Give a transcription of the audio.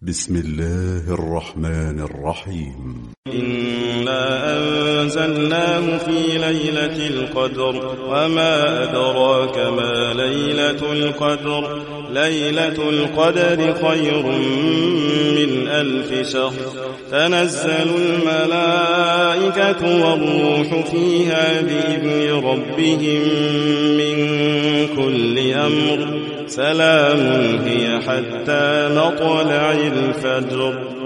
بسم الله الرحمن الرحيم. إنا أنزلناه في ليلة القدر وما أدراك ما ليلة القدر. ليلة القدر خير من 1000 شهر. تنزل الملائكة والروح فيها بإذن ربهم من كل أمر. سلام هي حتى مطلع الفجر.